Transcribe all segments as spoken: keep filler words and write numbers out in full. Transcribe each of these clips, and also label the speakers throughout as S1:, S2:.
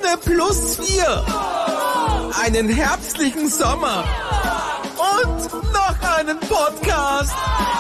S1: Sonne plus vier, einen herbstlichen Sommer und noch einen Podcast.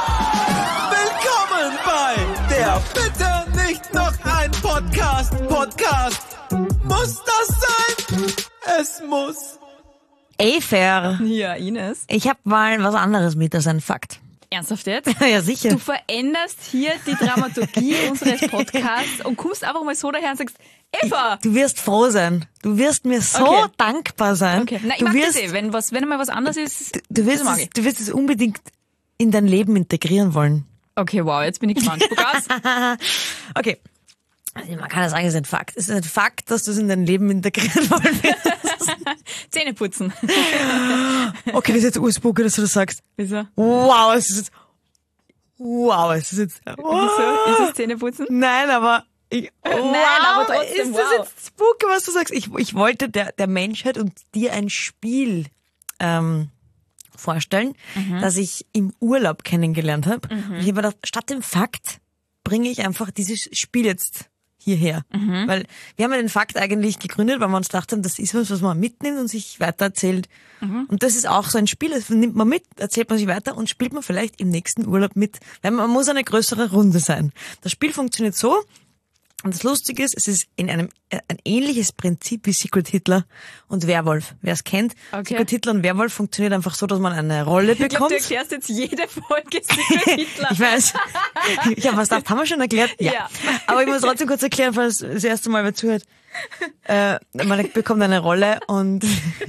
S1: Willkommen bei der Bitte nicht noch ein Podcast. Podcast. Muss das sein? Es muss.
S2: Ey, Fer.
S3: Ja, Ines.
S2: Ich hab mal was anderes mit als ein Fakt.
S3: Ernsthaft jetzt?
S2: Ja, sicher.
S3: Du veränderst hier die Dramaturgie unseres Podcasts und kommst einfach mal so daher und sagst, Eva!
S2: Du wirst froh sein. Du wirst mir so
S3: Okay.
S2: dankbar sein.
S3: Okay, na, ich
S2: du
S3: mag
S2: wirst,
S3: das eh. Wenn, was, wenn mal was anderes ist,
S2: du, du, wirst
S3: das mag
S2: es,
S3: ich.
S2: du wirst es unbedingt in dein Leben integrieren wollen.
S3: Okay, wow, jetzt bin ich gespannt. Bugas?
S2: Okay. Also man kann ja sagen, es ist ein Fakt. Es ist ein Fakt, dass du es in dein Leben integrieren wollen willst.
S3: Zähne putzen.
S2: Okay, das ist jetzt urspooky, dass du das sagst.
S3: Wieso?
S2: Wow, es ist jetzt... Wow, es ist jetzt...
S3: Wieso? Ist es Zähne putzen?
S2: Nein, aber... Ich, wow,
S3: aber trotzdem,
S2: ist das
S3: wow.
S2: jetzt spooky, was du sagst? Ich, ich wollte der, der Menschheit und dir ein Spiel ähm, vorstellen,
S3: Mhm.
S2: das ich im Urlaub kennengelernt habe. Und ich habe mir gedacht, statt dem Fakt bringe ich einfach dieses Spiel jetzt hierher.
S3: Mhm.
S2: Weil wir haben ja den Fakt eigentlich gegründet, weil wir uns gedacht haben, das ist was, was man mitnimmt und sich weitererzählt.
S3: Mhm.
S2: Und das ist auch so ein Spiel, das nimmt man mit, erzählt man sich weiter und spielt man vielleicht im nächsten Urlaub mit. Weil man muss eine größere Runde sein. Das Spiel funktioniert so, und das Lustige ist, es ist in einem äh, ein ähnliches Prinzip wie Secret Hitler und Werwolf. Wer es kennt,
S3: Okay.
S2: Secret Hitler und Werwolf funktioniert einfach so, dass man eine Rolle
S3: Ich glaube,
S2: bekommt.
S3: du erklärst jetzt jede Folge Secret Hitler.
S2: Ich weiß. Ich habe was gedacht, haben wir schon erklärt? Ja.
S3: Ja.
S2: Aber ich muss trotzdem kurz erklären, falls das erste Mal wer zuhört. Äh, man bekommt eine Rolle und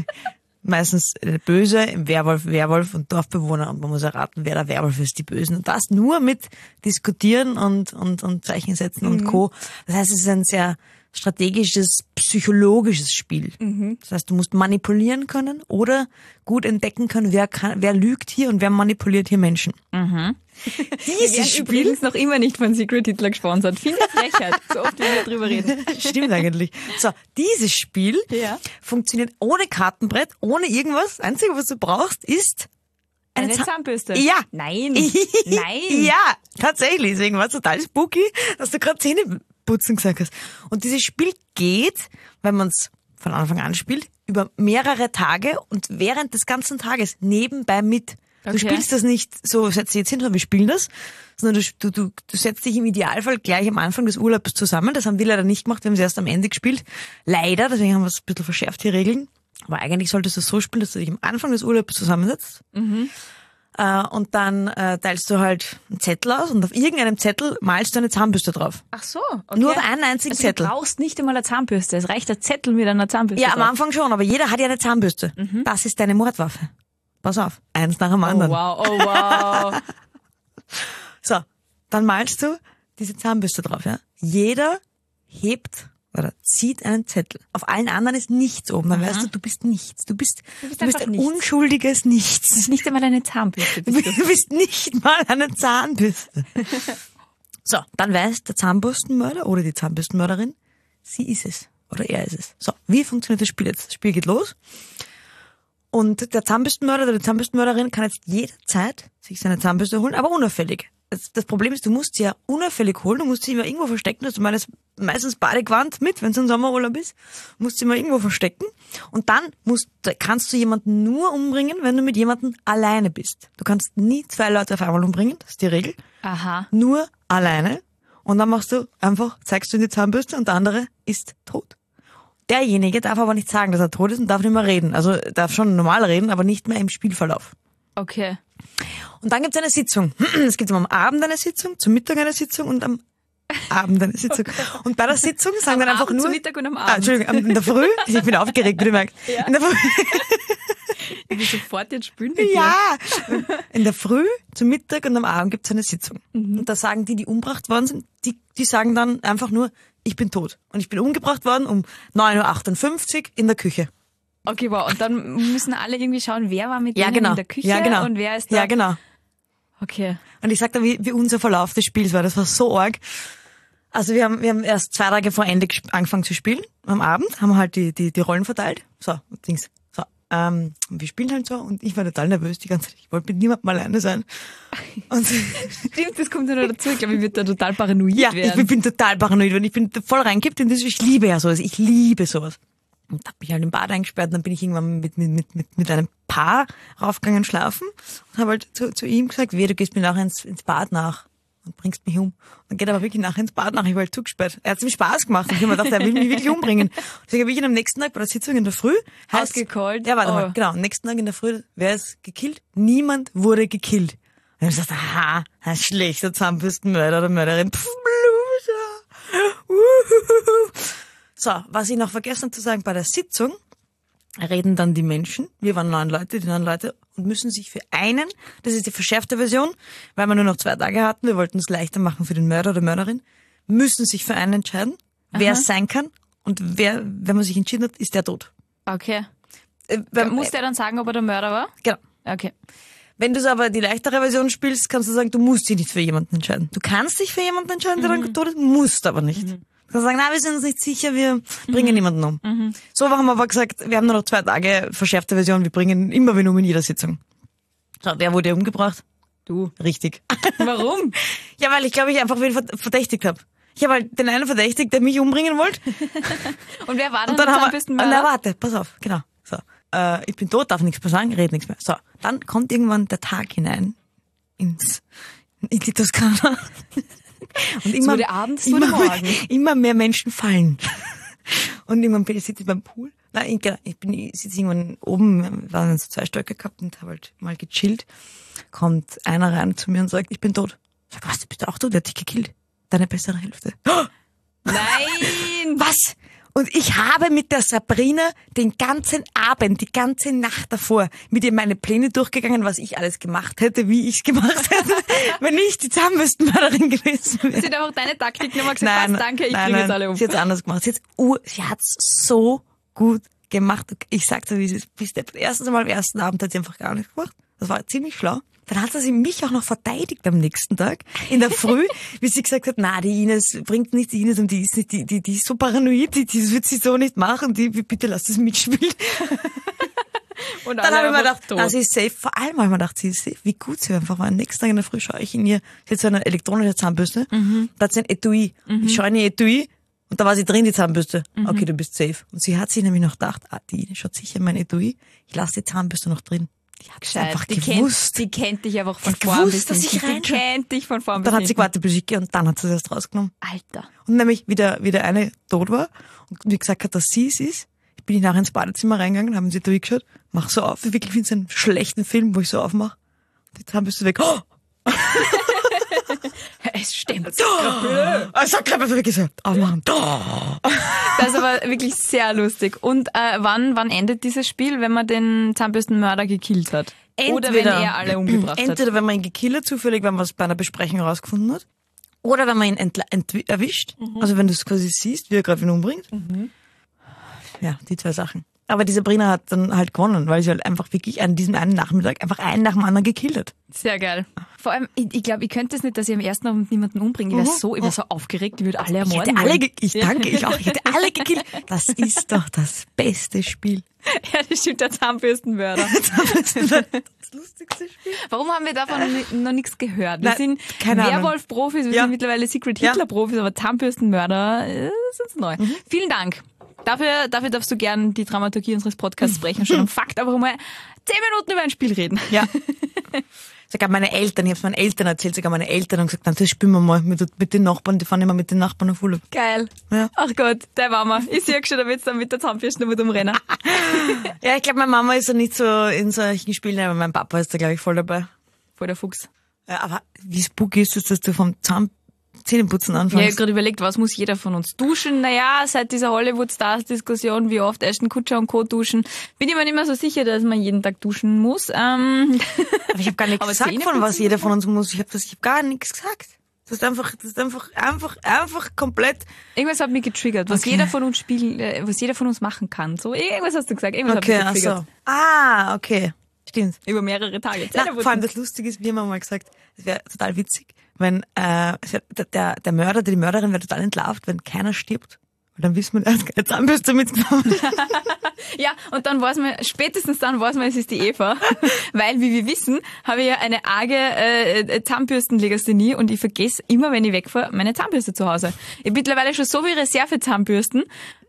S2: meistens der Böse, im Werwolf, Werwolf und Dorfbewohner, und man muss erraten, wer der Werwolf ist, die Bösen. Und das nur mit Diskutieren und, und, und Zeichen setzen und Co. Das heißt, es ist ein sehr strategisches, psychologisches Spiel. Das heißt, du musst manipulieren können oder gut entdecken können, wer kann, wer lügt hier und wer manipuliert hier Menschen.
S3: Wir werden
S2: Dieses Spiel
S3: übrigens noch immer nicht von Secret Hitler gesponsert. Finde ich Frechheit, so oft wie wir drüber reden.
S2: stimmt eigentlich. So, dieses Spiel
S3: Ja.
S2: funktioniert ohne Kartenbrett, ohne irgendwas. Das Einzige, was du brauchst, ist
S3: Eine
S2: Zahn-
S3: Zahnbürste?
S2: Ja.
S3: Nein. Nein.
S2: Ja, tatsächlich. Deswegen war es total spooky, dass du gerade Zähneputzen gesagt hast. Und dieses Spiel geht, wenn man es von Anfang an spielt, über mehrere Tage und während des ganzen Tages nebenbei mit. Du
S3: Okay.
S2: spielst das nicht so, setz dich jetzt hin und wir spielen das, sondern du, du, du setzt dich im Idealfall gleich am Anfang des Urlaubs zusammen. Das haben wir leider nicht gemacht, wir haben es erst am Ende gespielt. Leider, deswegen haben wir es ein bisschen verschärft, die Regeln. Aber eigentlich solltest du es so spielen, dass du dich am Anfang des Urlaubs zusammensetzt.
S3: Mhm.
S2: Äh, und dann äh, teilst du halt einen Zettel aus und auf irgendeinem Zettel malst du eine Zahnbürste drauf.
S3: Ach so, okay.
S2: Nur auf einen einzigen
S3: also
S2: Zettel.
S3: Du brauchst nicht einmal eine Zahnbürste. Es reicht der Zettel mit einer Zahnbürste.
S2: Ja, am
S3: drauf.
S2: Anfang schon, aber jeder hat ja eine Zahnbürste. Das ist deine Mordwaffe. Pass auf, eins nach dem
S3: Oh
S2: anderen.
S3: wow, oh wow.
S2: So, dann malst du diese Zahnbürste drauf, ja. Jeder hebt oder zieht einen Zettel. Auf allen anderen ist nichts oben. Dann weißt du, du bist nichts. Du bist, du
S3: bist
S2: bist,
S3: einfach
S2: ein
S3: nichts.
S2: unschuldiges Nichts.
S3: Nicht einmal eine Zahnbürste
S2: Du
S3: bist du.
S2: bist nicht mal eine Zahnbürste. So, dann weiß der Zahnbürstenmörder oder die Zahnbürstenmörderin, sie ist es oder er ist es. So, wie funktioniert das Spiel jetzt? Das Spiel geht los und der Zahnbürstenmörder oder die Zahnbürstenmörderin kann jetzt jederzeit sich seine Zahnbürste holen, aber unauffällig. Das, das Problem ist, du musst sie ja unauffällig holen, du musst sie immer irgendwo verstecken, also meines, meistens Badegewand mit, wenn es ein Sommerurlaub ist, musst sie immer irgendwo verstecken und dann musst, kannst du jemanden nur umbringen, wenn du mit jemandem alleine bist. Du kannst nie zwei Leute auf einmal umbringen, das ist die Regel.
S3: Aha.
S2: Nur alleine und dann machst du einfach, zeigst du in die Zahnbürste und der andere ist tot. Derjenige darf aber nicht sagen, dass er tot ist und darf nicht mehr reden. Also darf schon normal reden, aber nicht mehr im Spielverlauf.
S3: Okay.
S2: Und dann gibt's eine Sitzung. Es gibt am Abend eine Sitzung, zum Mittag eine Sitzung und am Abend eine Sitzung. Und bei der Sitzung sagen dann einfach
S3: Abend,
S2: nur...
S3: zum Mittag und am
S2: Ah,
S3: Abend.
S2: Entschuldigung, am- in der Früh. Ich bin aufgeregt, wie du merkst.
S3: Ja.
S2: In der Früh,
S3: Ich will sofort jetzt spülen mit dir.
S2: ja. In der Früh, zum Mittag und am Abend gibt's eine Sitzung.
S3: Mhm.
S2: Und da sagen die, die umgebracht worden sind, die, die sagen dann einfach nur, ich bin tot. Und ich bin umgebracht worden um neun Uhr achtundfünfzig in der Küche.
S3: Okay, wow. Und dann müssen alle irgendwie schauen, wer war mit
S2: Ja,
S3: denen
S2: genau.
S3: in der Küche
S2: Ja, genau.
S3: und wer ist da.
S2: Ja, genau.
S3: Okay.
S2: Und ich sag dann, wie, wie unser Verlauf des Spiels war. Das war so arg. Also wir haben, wir haben erst zwei Tage vor Ende gesp- angefangen zu spielen. Am Abend haben wir halt die, die, die Rollen verteilt. So, Dings. So, ähm, und wir spielen halt so und ich war total nervös die ganze Zeit. Ich wollte mit niemandem alleine sein. Und
S3: Stimmt, das kommt ja noch dazu. Ich glaube, ich würde da total paranoid
S2: ja, ich
S3: werden.
S2: bin, bin total paranoid und ich bin voll reingekippt in das. Ich liebe ja sowas. Ich liebe sowas. Und hab mich halt im Bad eingesperrt und dann bin ich irgendwann mit, mit, mit, mit, mit einem Paar raufgegangen schlafen und habe halt zu, zu ihm gesagt, weh, du gehst mir nachher ins, ins Bad nach und bringst mich um. Und dann geht er aber wirklich nachher ins Bad nach, ich war halt zugesperrt. Er hat mir Spaß gemacht und ich habe mir gedacht, er will mich wirklich umbringen. Deswegen habe ich ihn am nächsten Tag bei der Sitzung in der Früh heißt,
S3: Ausgecallt?
S2: Ja, warte
S3: Oh.
S2: mal, genau, am nächsten Tag in der Früh, wer ist gekillt? Niemand wurde gekillt. Und ich habe gesagt, aha, ein schlechter Zahnbürstenmörder oder Mörderin. Pff, Loser. Uhuhu. So, was ich noch vergessen habe zu sagen, bei der Sitzung reden dann die Menschen, wir waren neun Leute, die neun Leute, und müssen sich für einen, das ist die verschärfte Version, weil wir nur noch zwei Tage hatten, wir wollten es leichter machen für den Mörder oder Mörderin, müssen sich für einen entscheiden, wer es sein kann, und wer, wenn man sich entschieden hat, ist der tot.
S3: Okay.
S2: Äh, wenn,
S3: Muss der dann sagen, ob er der Mörder war?
S2: Genau.
S3: Okay.
S2: Wenn du so aber die leichtere Version spielst, kannst du sagen, du musst dich nicht für jemanden entscheiden. Du kannst dich für jemanden entscheiden, der dann tot ist, musst aber nicht.
S3: Mhm.
S2: Du kannst sagen, na, wir sind uns nicht sicher, wir bringen niemanden um.
S3: Mhm.
S2: So haben wir aber gesagt, wir haben nur noch zwei Tage, verschärfte Version, wir bringen immer wen um in jeder Sitzung. So, wer wurde umgebracht?
S3: Du.
S2: Richtig.
S3: Warum?
S2: Ja, weil ich glaube, ich einfach wen verd- verdächtigt habe. Ich habe halt den einen verdächtigt, der mich umbringen wollte.
S3: Und wer war dann,
S2: Und dann
S3: der
S2: haben wir,
S3: Zahnbürstenmörder?
S2: na warte, pass auf, genau. So, äh, ich bin tot, darf nichts mehr sagen, red nichts mehr. So, dann kommt irgendwann der Tag hinein ins in die Toskana. Und immer,
S3: wurde abends, es
S2: immer,
S3: wurde morgen.
S2: Mehr, immer mehr Menschen fallen. Und irgendwann bin ich sitze ich beim Pool. Nein, ich, genau, ich bin ich sitze irgendwann oben, wir waren so zwei Stöcke gehabt und habe halt mal gechillt. Kommt einer rein zu mir und sagt, ich bin tot. Ich sag, was, du bist auch tot? Der hat dich gekillt. Deine bessere Hälfte.
S3: Nein!
S2: Was? Und ich habe mit der Sabrina den ganzen Abend, die ganze Nacht davor, mit ihr meine Pläne durchgegangen, was ich alles gemacht hätte, wie ich es gemacht hätte, wenn ich die Zahnbürstenmörderin gewesen wäre.
S3: Sie hat einfach deine Taktik nochmal gesagt, passt, danke, ich
S2: nein,
S3: bringe jetzt
S2: nein,
S3: alle um.
S2: Sie hat es anders gemacht. Sie, hat's ur, sie hat's so gut gemacht. Ich sag's dir, wie es ist. Bis der, erstens einmal am ersten Abend hat sie einfach gar nichts gemacht. Das war ziemlich schlau. Dann hat sie mich auch noch verteidigt am nächsten Tag, in der Früh, wie sie gesagt hat, na, die Ines bringt nicht die Ines und die ist nicht, die, die, die ist so paranoid, die, die wird sie so nicht machen, die, bitte lass das mitspielen.
S3: Und
S2: Dann
S3: alle
S2: habe ich mir
S3: einfach
S2: gedacht,
S3: tot.
S2: na, sie ist safe. Vor allem habe ich mir gedacht, sie ist safe. Wie gut sie einfach war. Am nächsten Tag in der Früh schaue ich in ihr, sie hat so eine elektronische Zahnbürste,
S3: Mhm.
S2: da hat sie ein Etui. Ich schaue in ihr Etui und da war sie drin, die Zahnbürste.
S3: Mhm.
S2: Okay, du bist safe. Und sie hat sich nämlich noch gedacht, ah, die Ines schaut sicher in mein Etui, ich lasse die Zahnbürste noch drin. Die hat es
S3: Gescheit.
S2: einfach
S3: die
S2: gewusst.
S3: Kennt, die kennt dich einfach von
S2: Die hat
S3: vorn
S2: gewusst,
S3: bis
S2: dass
S3: hinten.
S2: ich reinschaue.
S3: Die kennt dich von vorn bis
S2: Dann hat sie
S3: hinten.
S2: gewartet, bis ich gehe und dann hat sie das erst rausgenommen.
S3: Alter.
S2: Und nämlich, wie der, wie der eine tot war und mir gesagt hat, dass sie es ist, bin ich nachher ins Badezimmer reingegangen, haben sie durchgeschaut, mach so auf, ich wirklich finde es einen schlechten Film, wo ich so aufmache. Die Zahnbürste weg. Oh!
S3: Es stimmt.
S2: Also, Klappe wirklich so, aufmachen.
S3: Das ist aber wirklich sehr lustig. Und äh, wann, wann endet dieses Spiel, wenn man den Zahnbürstenmörder gekillt hat? Oder wenn er alle umgebracht hat?
S2: Entweder wenn man ihn gekillt hat, zufällig, wenn man es bei einer Besprechung rausgefunden hat, oder wenn man ihn entla- ent- erwischt, also wenn du es quasi siehst, wie er gerade ihn umbringt. Ja, die zwei Sachen. Aber die Sabrina hat dann halt gewonnen, weil sie halt einfach wirklich an diesem einen Nachmittag einfach einen nach dem anderen gekillt hat.
S3: Sehr geil. Vor allem, ich, ich glaube, ich könnte es nicht, dass ich am ersten Abend niemanden umbringe. Ich wäre so, ich wär so aufgeregt, ich würde alle
S2: Ich
S3: ermorden
S2: hätte alle,
S3: wollen.
S2: ge- ich danke, ich auch, ich hätte alle gekillt. Das ist doch das beste Spiel.
S3: Ja, das stimmt, der Zahnbürstenmörder.
S2: Das lustigste Spiel.
S3: Warum haben wir davon noch ni- noch nichts gehört? Wir
S2: Nein,
S3: sind
S2: keine Ahnung.
S3: Werwolf-Profis, wir
S2: Ja.
S3: sind mittlerweile Secret
S2: Ja.
S3: Hitler-Profis, aber Zahnbürstenmörder äh, ist uns neu. Vielen Dank. Dafür, dafür darfst du gern die Dramaturgie unseres Podcasts brechen. Schon am Fakt, aber mal zehn Minuten über ein Spiel reden.
S2: Ja. Sogar meine Eltern, ich habe es meinen Eltern erzählt, sogar meine Eltern haben gesagt, nein, das spielen wir mal mit, mit den Nachbarn, die fahren immer mit den Nachbarn auf Urlaub.
S3: Geil.
S2: Ja.
S3: Ach Gott, der war mal. Ich sehe schon, da wird's dann mit der Zahnbürste noch umrennen.
S2: Ja, ich glaube, meine Mama ist ja nicht so in solchen Spielen, aber mein Papa ist da, glaube ich, voll dabei.
S3: Voll der Fuchs.
S2: Ja, aber wie spooky ist es, dass du vom Zahn Zähneputzen
S3: Ja, ich
S2: anfängst?
S3: habe gerade überlegt, was muss jeder von uns duschen? Naja, seit dieser Hollywood-Stars-Diskussion, wie oft Ashton Kutcher und Co. duschen, bin ich mir nicht mehr so sicher, dass man jeden Tag duschen muss. Ähm,
S2: Aber ich habe gar nichts
S3: Aber
S2: gesagt, von
S3: Zähneputzen
S2: was jeder von uns muss. Ich habe das, ich habe gar nichts gesagt. Das ist einfach, das ist einfach, einfach, einfach komplett.
S3: irgendwas hat mich getriggert, was
S2: Okay.
S3: jeder von uns spiel, äh, was jeder von uns machen kann. So, irgendwas hast du gesagt, irgendwas
S2: Okay,
S3: hat mich
S2: ach
S3: getriggert.
S2: so. Ah, okay. Stimmt.
S3: Über mehrere Tage.
S2: Na, vor allem das Lustige ist, wir haben mal gesagt, es wäre total witzig, wenn äh, es wär- der, der, der Mörder, die Mörderin wäre total entlarvt, wenn keiner stirbt. Weil dann wissen wir, er hat keine Zahnbürste mitgenommen.
S3: Ja, und dann weiß man, spätestens dann weiß man, es ist die Eva. Weil, wie wir wissen, habe ich ja eine arge äh, Zahnbürstenlegasthenie und ich vergesse immer, wenn ich wegfahre, meine Zahnbürste zu Hause. Ich habe mittlerweile schon so viele Reserve-Zahnbürsten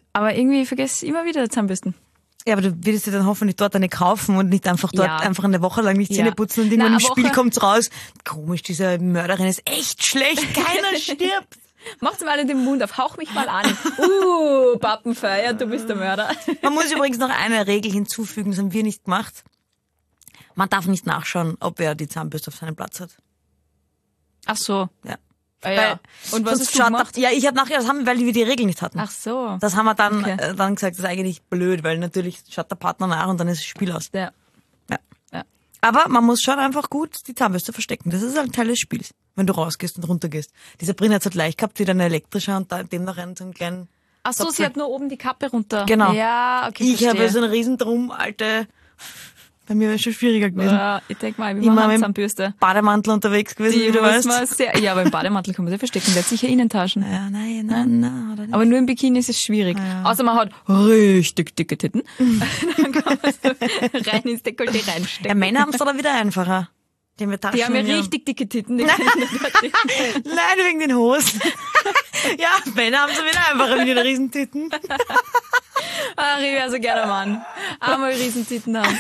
S3: Aber irgendwie vergesse ich immer wieder Zahnbürsten.
S2: Ja, aber du würdest dir dann hoffentlich dort eine kaufen und nicht einfach dort
S3: Ja.
S2: einfach eine Woche lang nicht Zähne
S3: Ja.
S2: putzen und irgendwann
S3: Na,
S2: im
S3: eine
S2: Spiel
S3: Woche-
S2: kommt's raus. Komisch, diese Mörderin ist echt schlecht, keiner stirbt.
S3: Macht's mal in den Mund auf, hauch mich mal an. Uh, Pappenfeier, du bist der Mörder.
S2: Man muss übrigens noch eine Regel hinzufügen, das haben wir nicht gemacht. Man darf nicht nachschauen, ob er die Zahnbürste auf seinem Platz hat.
S3: Ach so.
S2: Ja.
S3: Ah, ja. Und was
S2: sonst
S3: hast du
S2: schaut
S3: gemacht?
S2: nach- Ja, ich habe nachher, das haben, weil wir die Regel nicht hatten.
S3: Ach so.
S2: Das haben wir dann,
S3: Okay.
S2: äh, dann gesagt, das ist eigentlich blöd, weil natürlich schaut der Partner nach und dann ist das Spiel aus.
S3: Ja.
S2: Ja.
S3: Ja.
S2: Aber man muss schon einfach gut die Zahnbürste verstecken. Das ist ein Teil des Spiels, wenn du rausgehst und runtergehst. Die Sabrina hat es halt leicht gehabt, wieder eine elektrische und da dem noch einen so einen kleinen...
S3: Ach so,
S2: Topf.
S3: sie hat nur oben die Kappe runter.
S2: Genau.
S3: Ja, okay,
S2: Ich
S3: verstehe.
S2: habe so einen Riesendrum, alte... Bei mir wäre es schon schwieriger gewesen.
S3: Ja, ich denke mal, wie
S2: Immer
S3: man
S2: mit
S3: Zahnbürste.
S2: Bademantel unterwegs gewesen, wie du
S3: muss
S2: weißt.
S3: man sehr, ja, aber im Bademantel kann man sie verstecken. Der hat sicher Innentaschen.
S2: Ja, nein, nein, nein. Oder nicht.
S3: Aber nur im Bikini ist es schwierig. Außer man hat richtig dicke Titten. Dann kann man so rein ins Dekolleté
S2: Ja,
S3: reinstecken.
S2: Männer haben es dann wieder einfacher. Die haben, ja Taschen
S3: Die haben ja
S2: in ihrem-
S3: richtig dicke Titten. Die können nicht-
S2: Nein, wegen den Hosen. Ja, Männer haben es wieder einfacher mit ihren Riesentitten.
S3: Ach, ich wäre so gerne Mann. Einmal Riesentitten haben.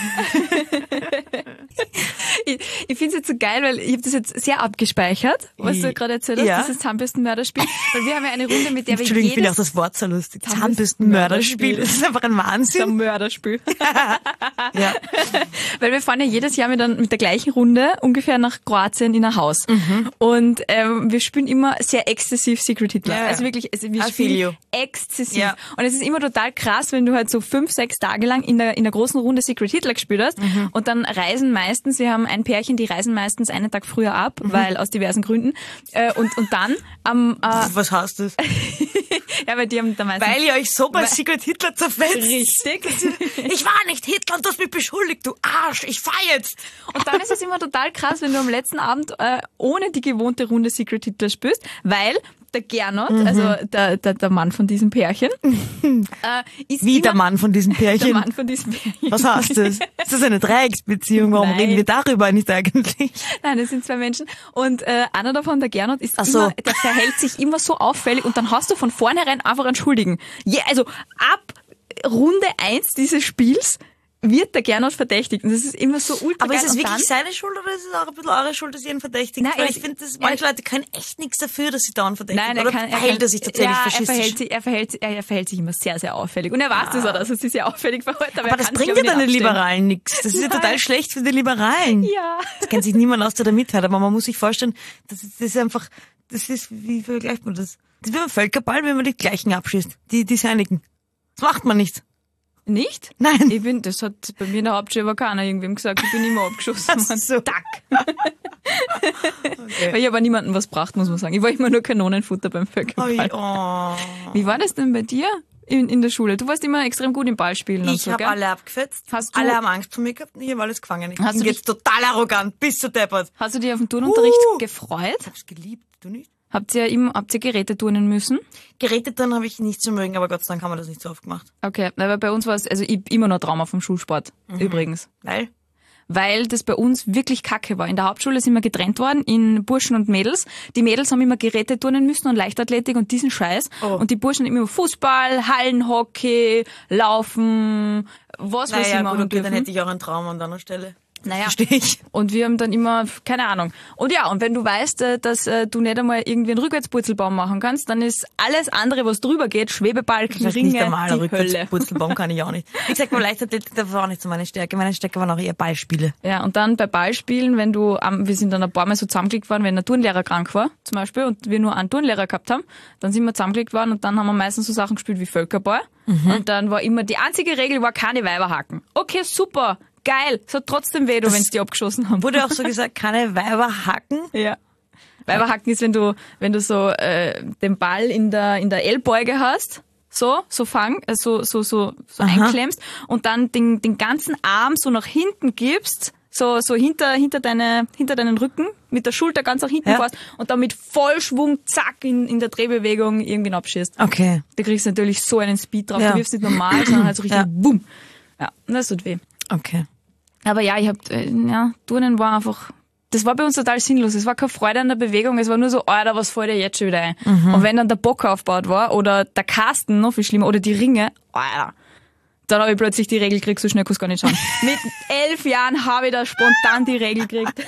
S3: ich ich finde es jetzt so geil, weil ich habe das jetzt sehr abgespeichert, was du gerade erzählt hast,
S2: Ja.
S3: dieses Zahnbürstenmörderspiel. Weil wir haben ja eine Runde, mit der wir
S2: Entschuldigung, ich finde auch
S3: jedes
S2: das Wort so lustig.
S3: Zahnbürstenmörderspiel.
S2: Zahnbürstenmörderspiel. Das ist einfach ein Wahnsinn.
S3: Mörderspiel.
S2: Ja.
S3: Weil wir fahren ja jedes Jahr mit, mit der gleichen Runde ungefähr nach Kroatien in ein Haus. Und ähm, wir spielen immer sehr exzessiv Secret Hitler.
S2: Ja, ja.
S3: Also wirklich, also wir
S2: I feel you.
S3: spielen exzessiv.
S2: Ja.
S3: Und es ist immer total krass, wenn du halt so fünf, sechs Tage lang in der, in der großen Runde Secret Hitler gespielt hast und dann reisen meistens, wir haben ein Pärchen, die reisen meistens einen Tag früher ab, weil aus diversen Gründen. Äh, und, und dann am, äh,
S2: Was heißt das?
S3: ja, weil die haben da meistens...
S2: Weil ihr euch so bei Secret Hitler zerfetzt.
S3: Richtig.
S2: Ich war nicht Hitler und du hast mich beschuldigt, du Arsch. Ich fahr jetzt.
S3: Und dann ist es immer total krass, wenn du am letzten Abend äh, ohne die gewohnte Runde Secret Hitler spielst, weil der Gernot,
S2: Mhm.
S3: also der, der, der Mann von diesem Pärchen, äh, ist
S2: Wie
S3: immer
S2: der Mann von diesem
S3: der
S2: Pärchen.
S3: Mann von diesem Pärchen.
S2: Was heißt das? Ist das eine Dreiecksbeziehung? Warum
S3: Nein.
S2: reden wir darüber nicht eigentlich?
S3: Nein, das sind zwei Menschen. Und äh, einer davon, der Gernot, ist
S2: Ach so.
S3: immer, der verhält sich immer so auffällig und dann hast du von vornherein einfach einen Schuldigen. Ja, also ab Runde eins dieses Spiels wird der Gernot verdächtigt. Und das ist immer so ultra
S2: Aber
S3: geil.
S2: ist es
S3: Und
S2: wirklich
S3: dann,
S2: seine Schuld oder ist es auch ein bisschen eure Schuld, dass ihr ihn verdächtigt?
S3: Nein,
S2: Weil
S3: er-
S2: ich finde, dass
S3: er-
S2: manche Leute können echt nichts dafür, dass sie dauernd verdächtigen.
S3: Nein, er
S2: oder
S3: kann, er
S2: verhält
S3: kann,
S2: er sich tatsächlich
S3: ja, er
S2: faschistisch?
S3: verhält sich, er verhält, er, er verhält sich immer sehr, sehr auffällig. Und er weiß das auch, dass er sich sehr auffällig verhält. Aber,
S2: Aber
S3: er
S2: das
S3: kann
S2: bringt
S3: sich
S2: ja
S3: aber
S2: dann den
S3: nicht abstellen.
S2: Liberalen nichts. Das ist ja
S3: Nein.
S2: total schlecht für die Liberalen.
S3: Ja.
S2: Das kennt sich niemand aus, der da mithört. Aber man muss sich vorstellen, das ist, das ist einfach, das ist, wie vergleicht man das? Das ist wie ein Völkerball, wenn man die gleichen abschießt. Die, die seinigen. Das macht man nicht.
S3: Nicht?
S2: Nein.
S3: Ich bin, das hat bei mir in der Hauptschule aber keiner irgendwem gesagt, ich bin immer abgeschossen
S2: Ach
S3: worden.
S2: so.
S3: Tack. Weil ich aber niemandem was gebracht, muss man sagen. Ich war immer nur Kanonenfutter beim Völkerball.
S2: Oi, oh.
S3: Wie war das denn bei dir in, in der Schule? Du warst immer extrem gut im Ballspielen und
S2: Ich
S3: so,
S2: habe
S3: gell?
S2: alle abgefetzt.
S3: Hast du-
S2: alle haben Angst vor mir gehabt und ich habe alles gefangen. Ich
S3: Hast
S2: bin
S3: du
S2: jetzt total arrogant, bis zu deppert.
S3: Hast du dich auf dem Turnunterricht
S2: Uh.
S3: gefreut?
S2: Ich hab's geliebt, du nicht?
S3: Habt ihr immer, habt ihr Geräte turnen müssen?
S2: Geräte dann habe ich nicht so mögen, aber Gott sei Dank haben wir das nicht so oft gemacht.
S3: Okay, aber bei uns war es, also ich immer noch Trauma vom Schulsport, übrigens.
S2: Weil?
S3: Weil das bei uns wirklich kacke war. In der Hauptschule sind wir getrennt worden in Burschen und Mädels. Die Mädels haben immer Geräte turnen müssen und Leichtathletik und diesen Scheiß.
S2: Oh.
S3: Und die Burschen immer Fußball, Hallenhockey, Laufen, was weiß ich
S2: Naja,
S3: machen
S2: gut, okay,
S3: dürfen.
S2: dann hätte ich auch ein Trauma an deiner Stelle.
S3: Naja.
S2: Verstehe ich.
S3: Und wir haben dann immer, keine Ahnung. Und ja, und wenn du weißt, äh, dass äh, du nicht einmal irgendwie einen Rückwärtspurzelbaum machen kannst, dann ist alles andere, was drüber geht, Schwebebalken,
S2: Das ist
S3: Ringe,
S2: nicht einmal
S3: die Hölle.
S2: Putzelbaum kann ich auch nicht. Wie gesagt, beim Leichtathletik, das war auch nicht so meine Stärke. Meine Stärke waren auch eher Ballspiele.
S3: Ja, und dann bei Ballspielen, wenn du, ähm, wir sind dann ein paar Mal so zusammengelegt worden, wenn ein Turnlehrer krank war, zum Beispiel, und wir nur einen Turnlehrer gehabt haben, dann sind wir zusammengelegt worden und dann haben wir meistens so Sachen gespielt wie Völkerball. Und dann war immer, die einzige Regel war keine Weiber hacken. Okay, super, geil, es hat trotzdem weh, wenn sie die abgeschossen haben.
S2: Wurde auch so gesagt, keine Weiber hacken.
S3: Ja. Weiberhacken ist, wenn du, wenn du so äh, den Ball in der in der Ellbeuge hast, so, so fang, äh, so so so, so einklemmst und dann den den ganzen Arm so nach hinten gibst, so so hinter hinter deine hinter deinen Rücken mit der Schulter ganz nach hinten
S2: Ja.
S3: fährst und dann mit Vollschwung zack in in der Drehbewegung irgendwie abschießt.
S2: Okay.
S3: Da kriegst du natürlich so einen Speed drauf,
S2: Ja.
S3: du wirfst nicht normal, sondern halt so richtig
S2: Ja.
S3: boom. Ja, und das tut weh.
S2: Okay.
S3: Aber ja, ich hab, äh, ja, Turnen war einfach das war bei uns total sinnlos. Es war keine Freude an der Bewegung, es war nur so, Alter, was fällt dir jetzt schon wieder ein? Mhm. Und wenn dann der Bock aufgebaut war oder der Kasten, noch viel schlimmer, oder die Ringe, Alter, dann habe ich plötzlich die Regel gekriegt, so schnell kannst du gar nicht schauen. Mit elf Jahren habe ich da spontan die Regel gekriegt.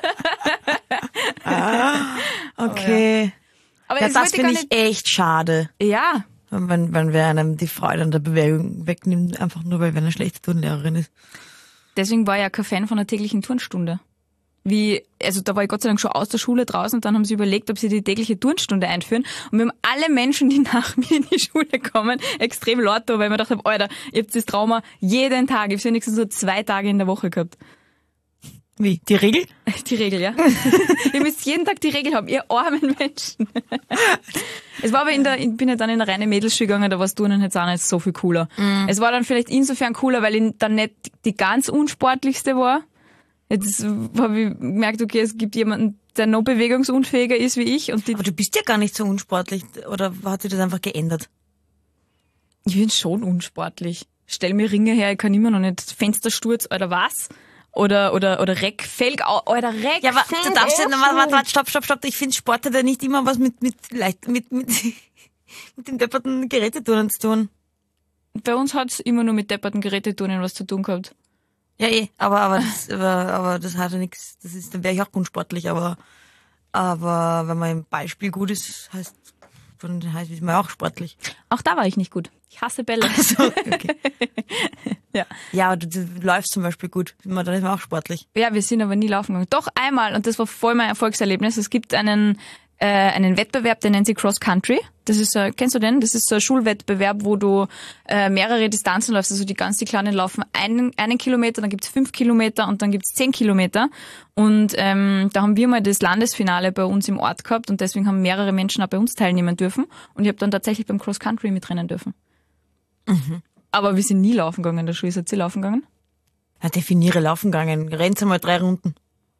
S2: Ah, okay.
S3: Aber
S2: ja,
S3: das,
S2: das finde ich
S3: nicht...
S2: echt schade.
S3: Ja.
S2: Wenn, wenn wer einem die Freude an der Bewegung wegnimmt, einfach nur, weil wer eine schlechte Turnlehrerin ist.
S3: Deswegen war ich ja kein Fan von der täglichen Turnstunde. Wie, also da war ich Gott sei Dank schon aus der Schule draußen und dann haben sie überlegt, ob sie die tägliche Turnstunde einführen. Und wir haben alle Menschen, die nach mir in die Schule kommen, extrem laut da, weil ich mir gedacht habe, Alter, ihr habt das Trauma jeden Tag. Ich habe wenigstens so zwei Tage in der Woche gehabt.
S2: Wie? Die Regel?
S3: Die Regel, ja. Ihr müsst jeden Tag die Regel haben, ihr armen Menschen. Es war aber in der, ich bin ja dann in eine reine Mädelsschule gegangen, da war das Turnen jetzt auch nicht so viel cooler. Mm. Es war dann vielleicht insofern cooler, weil ich dann nicht die ganz unsportlichste war. Jetzt habe ich gemerkt, okay, es gibt jemanden, der noch bewegungsunfähiger ist wie ich. Und die
S2: aber du bist ja gar nicht so unsportlich, oder hat sich das einfach geändert?
S3: Ich bin schon unsportlich. Stell mir Ringe her, ich kann immer noch nicht Fenstersturz oder was. Oder, oder, oder Reckfelg, oder Reckfelg.
S2: Ja, aber du darfst ja, warte, warte, warte, stopp, stopp, stopp. Ich finde, Sport hat ja nicht immer was mit, mit, leicht, mit, mit, mit den depperten Geräteturnen zu tun.
S3: Bei uns hat's immer nur mit depperten Geräteturnen was zu tun gehabt.
S2: Ja, eh, aber, aber das, aber, aber das hat ja nichts, das ist, dann wäre ich auch unsportlich, aber, aber wenn man im Ballspiel gut ist, heißt, dann heißt ist man auch sportlich.
S3: Auch da war ich nicht gut. Ich hasse Bälle.
S2: Also, okay.
S3: Ja.
S2: Ja, aber du, du läufst zum Beispiel gut. Dann ist man auch sportlich.
S3: Ja, wir sind aber nie laufen gegangen. Doch einmal, und das war voll mein Erfolgserlebnis. Es gibt einen, äh, einen Wettbewerb, der nennt sich Cross Country. Das ist, äh, kennst du den? Das ist so ein Schulwettbewerb, wo du äh, mehrere Distanzen läufst. Also die ganz die Kleinen laufen einen, einen Kilometer, dann gibt's fünf Kilometer und dann gibt's zehn Kilometer. Und ähm, da haben wir mal das Landesfinale bei uns im Ort gehabt und deswegen haben mehrere Menschen auch bei uns teilnehmen dürfen. Und ich habe dann tatsächlich beim Cross Country mitrennen dürfen.
S2: Mhm.
S3: Aber wir sind nie laufen gegangen in der Schule. Seid ihr laufen gegangen?
S2: Ja, definiere laufen gegangen. Rennt einmal drei Runden.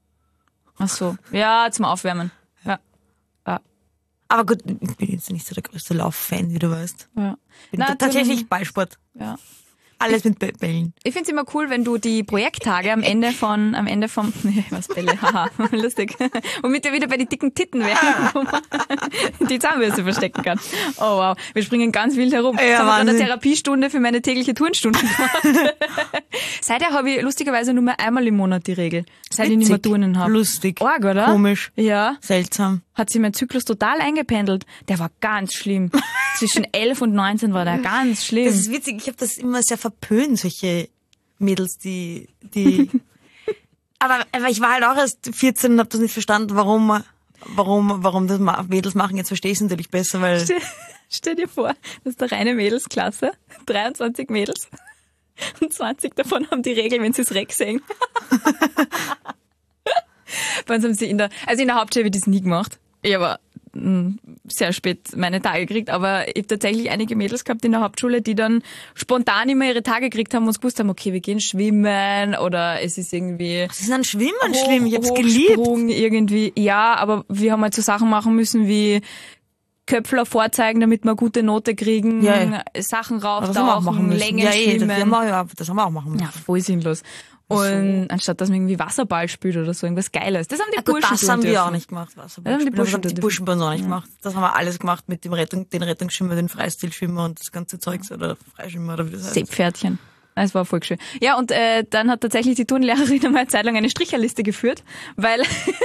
S3: Ach so. Ja, zum Aufwärmen. Ja. Ja.
S2: Aber gut, ich bin jetzt nicht so der größte Lauffan, wie du weißt.
S3: Ja.
S2: Bin
S3: Na,
S2: tatsächlich Ballsport.
S3: Ja.
S2: Alles mit Bällen.
S3: Ich find's immer cool, wenn du die Projekttage am Ende von, am Ende vom, nee, was Bälle, haha, lustig. Womit wir wieder bei den dicken Titten wären, wo man die Zahnbürste verstecken kann. Oh wow, wir springen ganz wild herum.
S2: Ja,
S3: Jetzt haben wir gerade
S2: Wahnsinn.
S3: eine Therapiestunde für meine tägliche Turnstunde gemacht. Seither habe ich lustigerweise nur mehr einmal im Monat die Regel. Seit ich nicht mehr Turnen habe.
S2: Lustig.
S3: Arg, oder?
S2: Komisch.
S3: Ja.
S2: Seltsam.
S3: Hat sich mein Zyklus total eingependelt. Der war ganz schlimm. Zwischen elf und neunzehn war der ganz schlimm.
S2: Das ist witzig, ich habe das immer sehr verpönt, solche Mädels, die, die, aber, aber ich war halt auch erst vierzehn und habe das nicht verstanden, warum, warum, warum das Mädels machen. Jetzt verstehe ich es natürlich besser, weil...
S3: Stell, stell dir vor, das ist eine reine Mädelsklasse, dreiundzwanzig Mädels und zwanzig davon haben die Regel, wenn sie das Reck sehen. Bei uns haben sie in der, also in der Hauptschule habe ich das nie gemacht. Ich habe mh, sehr spät meine Tage gekriegt, aber ich habe tatsächlich einige Mädels gehabt in der Hauptschule, die dann spontan immer ihre Tage gekriegt haben und uns gewusst haben, okay, wir gehen schwimmen oder es ist irgendwie...
S2: Was ist an Schwimmen
S3: Hoch,
S2: schlimm? Ich hab's
S3: Hochsprung
S2: geliebt.
S3: irgendwie. Ja, aber wir haben halt so Sachen machen müssen wie Köpfler vorzeigen, damit wir eine gute Note kriegen,
S2: Ja, ja.
S3: Sachen
S2: Aber das haben wir auch machen
S3: rauftauchen,
S2: müssen.
S3: Länge
S2: ja, eh, das,
S3: schwimmen.
S2: haben wir, ja, das haben wir auch machen müssen.
S3: Ja, voll sinnlos. Und anstatt dass man irgendwie Wasserball spielt oder so, irgendwas Geiles. Das haben die
S2: Ja, gut,
S3: Burschen
S2: das
S3: tun
S2: haben wir
S3: dürfen.
S2: auch nicht gemacht. Wasserball
S3: Das haben die
S2: spielen, aber das
S3: Burschen
S2: haben die
S3: dürfen.
S2: Burschen bei uns auch nicht gemacht. Das haben wir alles gemacht mit dem Rettung, den Rettungsschwimmer, den Freistilschwimmer und das ganze Zeugs oder Freischwimmer oder wie das heißt.
S3: Seepferdchen. Das war voll schön. Ja, und äh, dann hat tatsächlich die Turnlehrerin einmal eine Zeit lang eine Stricherliste geführt, weil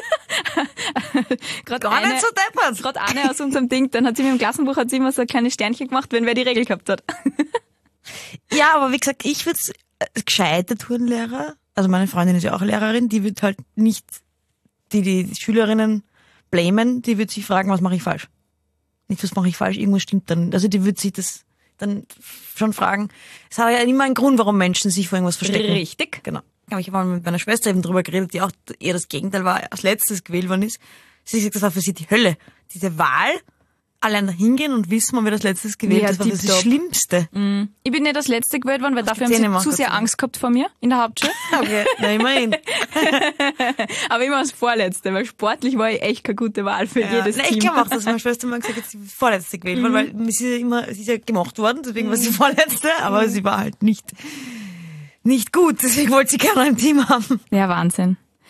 S3: gerade
S2: Gar
S3: eine,
S2: nicht so deppert.
S3: gerade eine aus unserem Ding, dann hat sie mit dem Klassenbuch hat sie immer so ein kleines Sternchen gemacht, wenn wer die Regel gehabt hat.
S2: Ja, aber wie gesagt, ich würde es gescheite Turnlehrer, also meine Freundin ist ja auch Lehrerin, die wird halt nicht die, die Schülerinnen blamen, die wird sich fragen, was mache ich falsch? Nicht, was mache ich falsch, irgendwas stimmt dann. Also die wird sich das dann schon fragen. Es hat ja immer einen Grund, warum Menschen sich vor irgendwas verstecken.
S3: Richtig.
S2: Genau. Aber ich habe mal mit meiner Schwester eben drüber geredet, die auch eher das Gegenteil war, als letztes gewählt worden ist. Sie hat gesagt, das war für sie die Hölle. Diese Wahl, allein da hingehen und wissen, ob wir das letztes gewählt,
S3: Ja,
S2: das war für sie das
S3: tipptopp.
S2: Schlimmste.
S3: Ich bin nicht das letzte gewählt worden, weil dafür
S2: gibt's eh
S3: haben
S2: nicht mehr,
S3: sie zu
S2: Gott
S3: sehr
S2: sei Dank.
S3: Angst gehabt vor mir in der Hauptschule.
S2: Okay, na immerhin.
S3: Aber immer als Vorletzte, weil sportlich war ich echt keine gute Wahl für
S2: Ja.
S3: jedes
S2: Na,
S3: Team.
S2: ich glaube auch, dass meine Schwester mal gesagt hat, sie ist vorletzte gewählt worden, weil sie ist ja immer, sie ist ja gemacht worden, deswegen war sie vorletzte, aber sie war halt nicht, nicht gut, deswegen wollte sie gerne ein Team haben.
S3: Ja, Wahnsinn.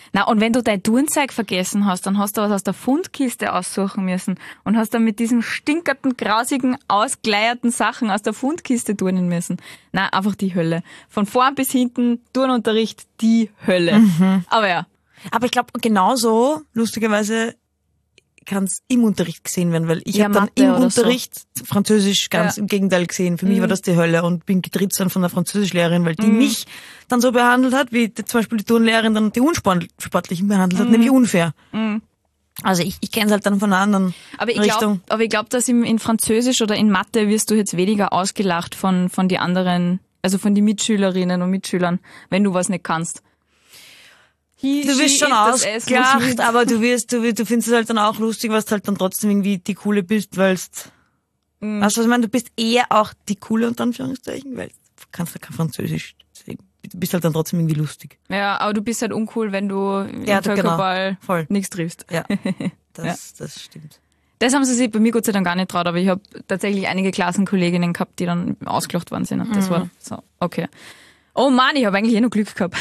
S3: Na, und wenn du dein Turnzeug vergessen hast, dann hast du was aus der Fundkiste aussuchen müssen und hast dann mit diesen stinkerten, grausigen, ausgeleierten Sachen aus der Fundkiste turnen müssen. Na, einfach die Hölle. Von vorn bis hinten, Turnunterricht, die Hölle. Mhm. Aber ja.
S2: Aber ich glaube, genauso, lustigerweise, kann es im Unterricht gesehen werden, weil ich
S3: Ja,
S2: habe dann
S3: Mathe
S2: im
S3: oder
S2: Unterricht Französisch ganz
S3: Ja.
S2: im Gegenteil gesehen. Für mich
S3: Mhm.
S2: war das die Hölle und bin getrieben dann von der Französischlehrerin, weil die mich dann so behandelt hat, wie die, zum Beispiel die Turnlehrerin dann die Unsportlichen behandelt hat,
S3: Mhm.
S2: nämlich unfair.
S3: Mhm.
S2: Also ich, ich kenne es halt dann von einer anderen
S3: Aber ich
S2: Richtung.
S3: glaube, aber ich glaube, dass im, in Französisch oder in Mathe wirst du jetzt weniger ausgelacht von, von die anderen, also von die Mitschülerinnen und Mitschülern, wenn du was nicht kannst. He,
S2: Du
S3: she,
S2: wirst schon
S3: it, das S muss
S2: ausgelacht,
S3: mit.
S2: aber du wirst, du, wirst- du findest es halt dann auch lustig, weil du halt dann trotzdem irgendwie die Coole bist, weil
S3: Mhm.
S2: weißt du, was ich meine? Du bist eher auch die Coole, unter Anführungszeichen, weil du kannst ja kein Französisch. Deswegen, du bist halt dann trotzdem irgendwie lustig.
S3: Ja, aber du bist halt uncool, wenn du im
S2: Ja, du- genau.
S3: Völkerball
S2: Voll.
S3: nichts triffst.
S2: Ja, das,
S3: Ja.
S2: das stimmt.
S3: Das haben sie sich bei mir Gott sei Dank gar nicht traut, aber ich habe tatsächlich einige Klassenkolleginnen gehabt, die dann ausgelacht worden sind. Und das war so, okay. Oh Mann, ich habe eigentlich eh noch Glück gehabt.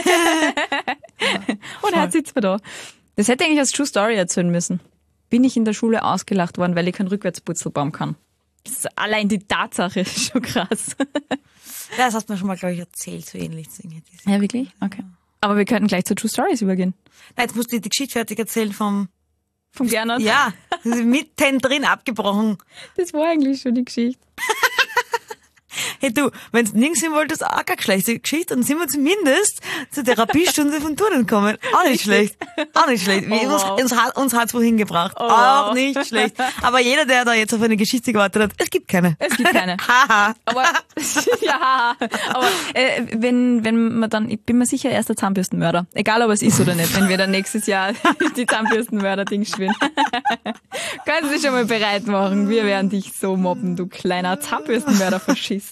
S3: Und jetzt sitzt man da. Das hätte ich eigentlich als True Story erzählen müssen. Bin ich in der Schule ausgelacht worden, weil ich keinen Rückwärtsputzelbaum kann. Das ist allein die Tatsache ist schon krass.
S2: Ja, das hast du mir schon mal, glaube ich, erzählt, so ähnlich.
S3: Ja, wirklich? Okay. Aber wir könnten gleich zu True Stories übergehen.
S2: Nein, jetzt musst du die Geschichte fertig erzählen vom,
S3: Vom Gernot.
S2: ja, das ist mitten drin abgebrochen.
S3: Das war eigentlich schon die Geschichte.
S2: Hey du, wenn du nirgends hin wolltest, auch keine schlechte Geschichte, dann sind wir zumindest zur Therapiestunde von Turnen gekommen. Auch nicht schlecht. Auch nicht schlecht.
S3: Oh,
S2: uns,
S3: wow.
S2: uns, hat, uns hat's wohin gebracht.
S3: Oh,
S2: auch
S3: wow.
S2: nicht schlecht. Aber jeder, der da jetzt auf eine Geschichte gewartet hat, es gibt keine.
S3: Es gibt keine.
S2: Haha.
S3: Aber, ja, aber äh, wenn, wenn man dann, ich bin mir sicher, er ist der Zahnbürstenmörder. Egal, ob es ist oder nicht, wenn wir dann nächstes Jahr die Zahnbürstenmörder-Dings spielen. Können Sie schon mal bereit machen. Wir werden dich so mobben, du kleiner Zahnbürstenmörder-Faschist.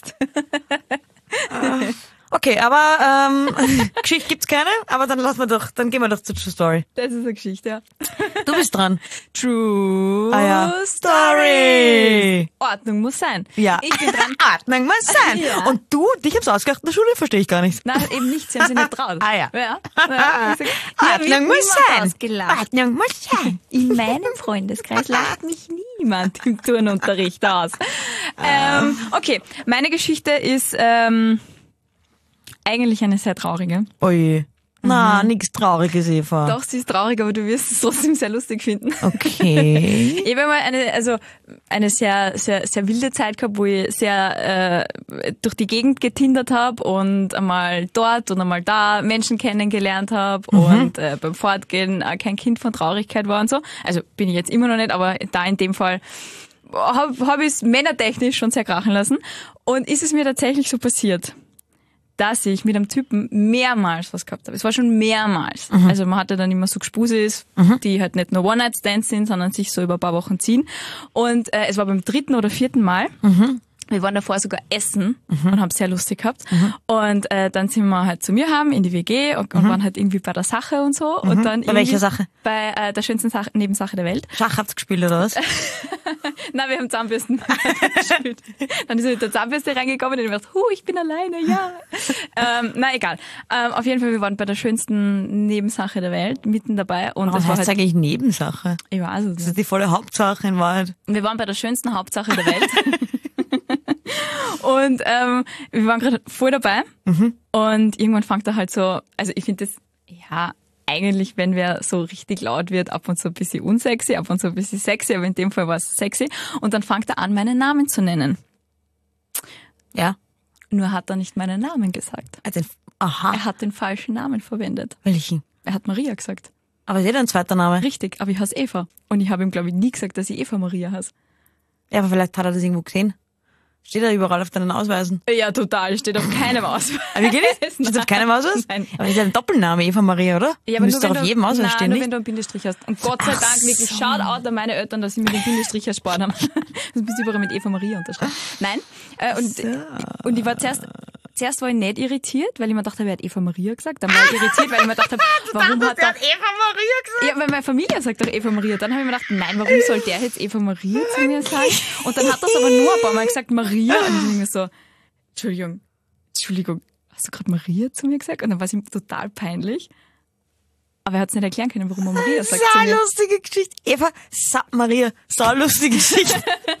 S2: Okay, aber ähm, Geschichte gibt's keine, aber dann lassen wir doch, dann gehen wir doch zur True Story.
S3: Das ist eine Geschichte, ja.
S2: Du bist dran.
S3: True
S2: Ah ja.
S3: Story. Ordnung muss sein.
S2: Ja.
S3: Ich bin dran.
S2: Ordnung muss sein.
S3: Ja.
S2: Und du, dich hab's ausgedacht in der Schule, verstehe ich gar nicht.
S3: Nein, eben nicht, sie haben sich nicht traut.
S2: Ah ja.
S3: Ja, ja. Ich sag, hier wird
S2: Ordnung muss
S3: niemand
S2: sein.
S3: ausgelacht.
S2: Ordnung muss sein.
S3: In meinem Freundeskreis lacht mich niemand im Turnunterricht aus. Ähm, okay, meine Geschichte ist ähm, eigentlich eine sehr traurige.
S2: Oje. Na, nix Trauriges, Eva.
S3: Doch, sie ist traurig, aber du wirst es trotzdem sehr lustig finden.
S2: Okay.
S3: Ich habe mal eine, also eine sehr, sehr, sehr wilde Zeit gehabt, wo ich sehr äh, durch die Gegend getindert habe und einmal dort und einmal da Menschen kennengelernt habe
S2: Mhm.
S3: und äh, beim Fortgehen äh, kein Kind von Traurigkeit war und so. Also bin ich jetzt immer noch nicht, aber da in dem Fall habe hab ich es männertechnisch schon sehr krachen lassen. Und ist es mir tatsächlich so passiert, dass ich mit einem Typen mehrmals was gehabt habe. Es war schon mehrmals.
S2: Mhm.
S3: Also man hatte dann immer so Gespusis, die halt nicht nur One-Night-Stands sind, sondern sich so über ein paar Wochen ziehen. Und äh, es war beim dritten oder vierten Mal.
S2: Mhm.
S3: Wir waren davor sogar essen und haben es sehr lustig gehabt. Und äh, dann sind wir halt zu mir haben in die W G und, und waren halt irgendwie bei der Sache und so. Und dann
S2: Bei
S3: irgendwie
S2: welcher Sache?
S3: Bei äh, der schönsten Sache, Nebensache der Welt.
S2: Schach habt's gespielt, oder was?
S3: Nein, wir haben Zahnbürsten gespielt. Dann ist er mit der Zahnbürste reingekommen und ich dachte, huh, ich bin alleine, ja. ähm, na egal. Ähm, auf jeden Fall, wir waren bei der schönsten Nebensache der Welt, mitten dabei. Und
S2: Was
S3: es war
S2: heißt
S3: halt,
S2: eigentlich Nebensache?
S3: ich weiß es
S2: Das
S3: nicht.
S2: ist die volle Hauptsache in Wahrheit.
S3: Wir waren bei der schönsten Hauptsache der Welt. Und ähm, wir waren gerade voll dabei. Und irgendwann fängt er halt so, also ich finde das, ja, eigentlich, wenn wer so richtig laut wird, ab und zu ein bisschen unsexy, ab und zu ein bisschen sexy, aber in dem Fall war es sexy. Und dann fängt er an, meinen Namen zu nennen.
S2: Ja.
S3: Nur hat er nicht meinen Namen gesagt.
S2: Also, aha.
S3: Er hat den falschen Namen verwendet.
S2: Welchen?
S3: Er hat Maria gesagt.
S2: Aber ist eh dein zweiter Name.
S3: Richtig, aber ich heiße Eva. Und ich habe ihm, glaube ich, nie gesagt, dass ich Eva Maria heiße.
S2: Ja, aber vielleicht hat er das irgendwo gesehen. Steht da überall auf deinen Ausweisen.
S3: Ja, total. Steht auf keinem Ausweis.
S2: Aber wie geht das? Steht auf keinem Ausweis?
S3: Nein.
S2: Aber das ist ja ein Doppelname, Eva Maria, oder?
S3: Ja, aber
S2: Müsste
S3: nur,
S2: doch
S3: wenn
S2: auf
S3: du,
S2: jedem Ausweis
S3: nein,
S2: stehen,
S3: nur
S2: nicht?
S3: wenn du einen Bindestrich hast. Und Gott sei
S2: Ach
S3: Dank, wirklich,
S2: so.
S3: shout out an meine Eltern, dass sie mir den Bindestrich erspart haben. Du bist überall mit Eva Maria unterschreiben. Nein. Äh, und, und ich war zuerst, zuerst war ich nicht irritiert, weil ich mir dachte, wer hat Eva Maria gesagt? Dann war ich irritiert, weil ich mir dachte, warum hat er...
S2: Eva Maria gesagt?
S3: Ja, weil meine Familie sagt doch Eva Maria. Dann habe ich mir gedacht, nein, warum soll der jetzt Eva Maria zu mir sagen? Und dann hat das aber nur ein paar Mal gesagt, Maria. Und ich denke mir so, Entschuldigung, Entschuldigung, hast du gerade Maria zu mir gesagt? Und dann war es ihm total peinlich. Aber er hat es nicht erklären können, warum er Maria sagt zu
S2: Sau
S3: mir.
S2: lustige Geschichte. Eva, Sa Maria, sau lustige Geschichte.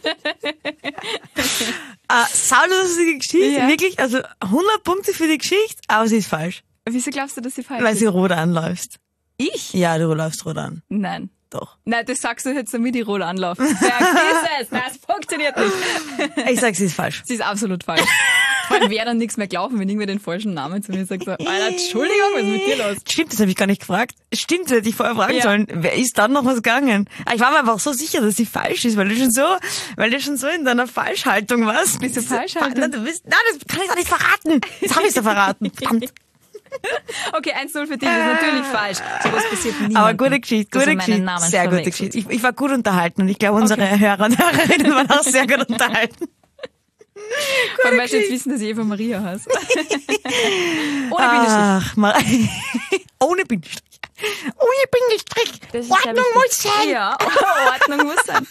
S2: uh, sau lustige Geschichte,
S3: Ja.
S2: wirklich. Also hundert Punkte für die Geschichte, aber sie ist falsch.
S3: Wieso glaubst du, dass sie falsch
S2: Weil
S3: ist?
S2: sie rot anläufst.
S3: Ich?
S2: Ja, du läufst rot an.
S3: Nein.
S2: Doch.
S3: Nein, das sagst du jetzt, damit ich rot anlaufe. Vergiss es, das funktioniert nicht.
S2: Ich sag, sie ist falsch.
S3: Sie ist absolut falsch. Vor allem wäre dann nichts mehr glauben, wenn irgendwer den falschen Namen zu mir sagt. So, Alter, Entschuldigung, was ist mit dir los?
S2: Stimmt, das habe ich gar nicht gefragt. Stimmt, das hätte ich vorher fragen
S3: Ja.
S2: sollen. Wer ist dann noch was gegangen? Aber ich war mir einfach so sicher, dass sie falsch ist, weil du schon so, weil du schon so in deiner Falschhaltung warst.
S3: Bist du Falschhaltung?
S2: Nein, du bist, nein, das kann ich doch nicht verraten. Jetzt habe ich es verraten. Verdammt.
S3: Okay, eins null für dich, das ist natürlich falsch. Sowas passiert niemandem.
S2: Aber gute Geschichte,
S3: dass
S2: gute
S3: er meinen
S2: Geschichte.
S3: Namen
S2: Sehr gute
S3: verwechselt.
S2: Geschichte. Ich, ich war gut unterhalten und ich glaube, unsere Hörer und Hörerinnen waren auch sehr gut unterhalten.
S3: Vor allem, weil sie jetzt wissen, dass ich Eva Maria heiße. Ohne Bindestrich.
S2: Ach, mal. Ohne Bindestrich. Ohne Bindestrich.
S3: Das ist sehr
S2: Ordnung
S3: wichtig.
S2: muss sein.
S3: Ja, Ordnung muss sein.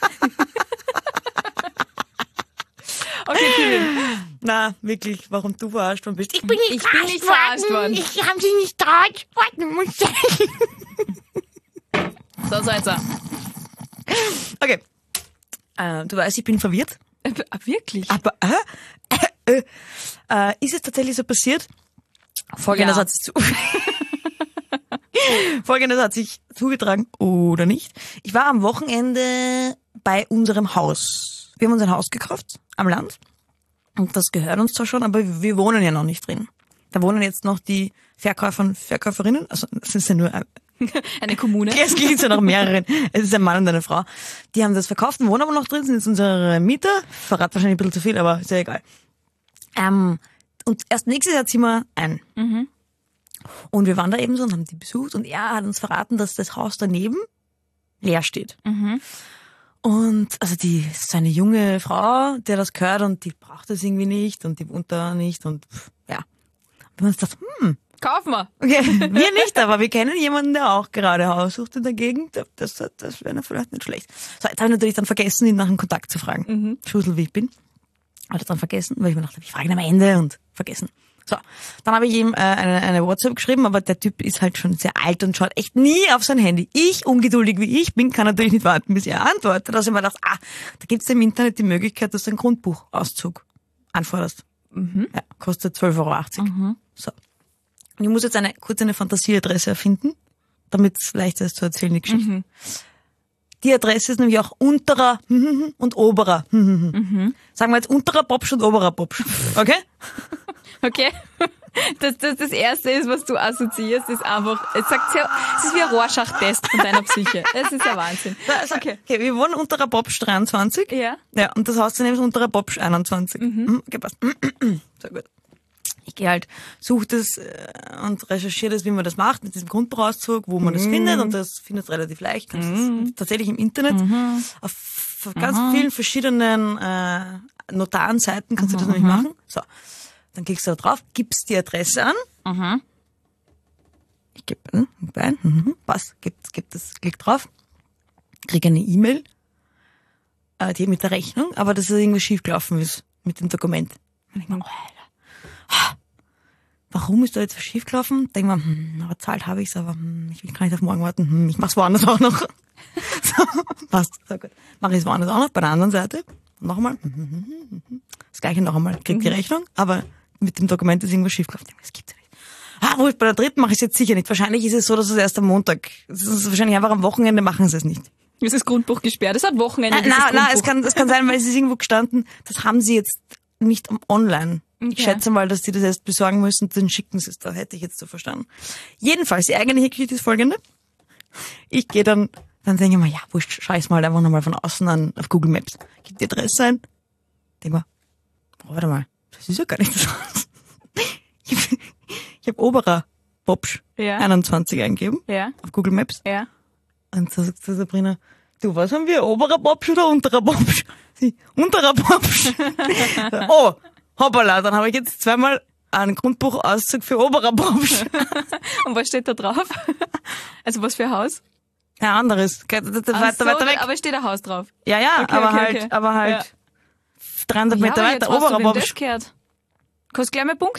S3: Okay, Kevin.
S2: Na, wirklich, warum du verarscht worden bist. Ich bin
S3: Ich bin nicht verarscht worden.
S2: Ich habe sie nicht traut. Ordnung muss sein.
S3: So, so jetzt.
S2: Okay. Äh, du weißt, ich bin verwirrt.
S3: Äh, Wirklich?
S2: Aber äh, äh, äh, äh, ist es tatsächlich so passiert? Folgendes
S3: Ja.
S2: hat sich zu Folgendes hat sich zugetragen oder nicht. Ich war am Wochenende bei unserem Haus. Wir haben uns ein Haus gekauft am Land und das gehört uns zwar schon, aber wir wohnen ja noch nicht drin. Da wohnen jetzt noch die Verkäufer und Verkäuferinnen. Also es ist ja nur ein,
S3: Eine Kommune.
S2: es klingt ja nach mehreren. Es ist ein Mann und eine Frau. Die haben das verkauft und wohnen aber noch drin, sind jetzt unsere Mieter. Verrat wahrscheinlich ein bisschen zu viel, aber ist ja egal. Ähm, und erst nächstes Jahr ziehen wir ein.
S3: Mhm.
S2: Und wir waren da eben so und haben die besucht und er hat uns verraten, dass das Haus daneben leer steht.
S3: Mhm.
S2: Und also die ist so eine junge Frau, der das gehört und die braucht das irgendwie nicht und die wohnt da nicht und pff, ja. Und wir haben uns gedacht, hm,
S3: Kauf mal.
S2: okay, wir nicht, aber wir kennen jemanden, der auch gerade Haus sucht in der Gegend. Das, das wäre vielleicht nicht schlecht. So, jetzt habe ich natürlich dann vergessen, ihn nach dem Kontakt zu fragen.
S3: Mhm.
S2: Schusel, wie ich bin. Habe das dann vergessen, weil ich mir dachte, ich frage ihn am Ende und vergessen. So, dann habe ich ihm äh, eine, eine WhatsApp geschrieben, aber der Typ ist halt schon sehr alt und schaut echt nie auf sein Handy. Ich, ungeduldig wie ich bin, kann natürlich nicht warten, bis er antwortet. Also ich mir gedacht, ah, da gibt's im Internet die Möglichkeit, dass du einen Grundbuchauszug anforderst.
S3: Mhm.
S2: Ja, kostet zwölf Euro achtzig.
S3: Mhm.
S2: So. Und ich muss jetzt eine, kurz eine Fantasieadresse erfinden, damit es leichter ist zu erzählen, die Geschichte.
S3: Mhm.
S2: Die Adresse ist nämlich auch unterer und oberer.
S3: Mhm.
S2: Sagen wir jetzt unterer Popsch und oberer Popsch. Okay?
S3: Okay? Dass das das Erste ist, was du assoziierst, ist einfach, es sagt sehr, es ist wie ein Rorschach-Test von deiner Psyche. Es ist ja Wahnsinn.
S2: Also, okay. Okay, wir wohnen unterer Popsch dreiundzwanzig.
S3: Ja.
S2: Ja, und das Haus daneben ist unterer Popsch einundzwanzig. Mhm. Okay, passt. Sehr gut. Ich gehe halt, suche das äh, und recherchiere das, wie man das macht, mit diesem Grundbuchauszug, wo man das findet, und das findet relativ leicht. Kannst das tatsächlich im Internet auf, auf ganz vielen verschiedenen äh, Notarenseiten kannst du das nämlich machen. So, dann klickst du da drauf, gibst die Adresse an.
S3: Mhm.
S2: Ich gebe hm, gib ein, mhm, passt, gib, gib das, klick drauf, krieg eine E-Mail, äh, die mit der Rechnung, aber dass es irgendwie schiefgelaufen ist mit dem Dokument. Und ich mir, oh, Alter, warum ist da jetzt was schiefgelaufen? Denk mal, hm, aber zahlt habe ich's, aber hm, ich will gar nicht auf morgen warten. Hm, ich mach's woanders auch noch. So, passt, so gut. Mach ich es woanders auch noch, bei der anderen Seite. Nochmal. Das gleiche noch einmal. Krieg die Rechnung, aber mit dem Dokument ist irgendwas schiefgelaufen. Das gibt's ja nicht. Ah, wo ich bei der dritten mache ich es jetzt sicher nicht. Wahrscheinlich ist es so, dass es erst am Montag. Es ist wahrscheinlich einfach am Wochenende machen sie es nicht.
S3: Ist das Grundbuch gesperrt? Es hat Wochenende.
S2: Nein,
S3: dieses
S2: nein, nein, es
S3: Grundbuch.
S2: kann, es kann sein, weil es ist irgendwo gestanden, das haben sie jetzt nicht online. Ich
S3: Okay.
S2: schätze mal, dass die das erst besorgen müssen, dann schicken sie es da, hätte ich jetzt so verstanden. Jedenfalls, die eigentliche Geschichte ist folgende. Ich gehe dann, dann denke ich mir, ja, wurscht, schau ich's mal halt einfach nochmal von außen an auf Google Maps. Gib die Adresse ein. Denk mal, oh, warte mal, das ist ja gar nicht das Haus. Ich habe ich hab Oberer Popsch
S3: Ja.
S2: einundzwanzig eingegeben
S3: Ja,
S2: auf Google Maps.
S3: ja.
S2: Und da sagt Sabrina, du, was haben wir, oberer Popsch oder unterer Popsch? Sie, unterer Popsch. Oh, hoppala, dann habe ich jetzt zweimal einen Grundbuchauszug für oberer Popsch.
S3: Und was steht da drauf? Also was für ein Haus?
S2: Ein anderes, das ist
S3: Ach
S2: weiter,
S3: so,
S2: weiter weg.
S3: aber steht ein Haus drauf.
S2: Ja, ja,
S3: Okay,
S2: aber
S3: okay,
S2: halt,
S3: okay.
S2: aber halt
S3: Ja.
S2: dreihundert Meter
S3: ja, aber
S2: weiter,
S3: jetzt weißt
S2: oberer
S3: du, wem das
S2: Popsch.
S3: gehört. Kannst gleich mal punkten.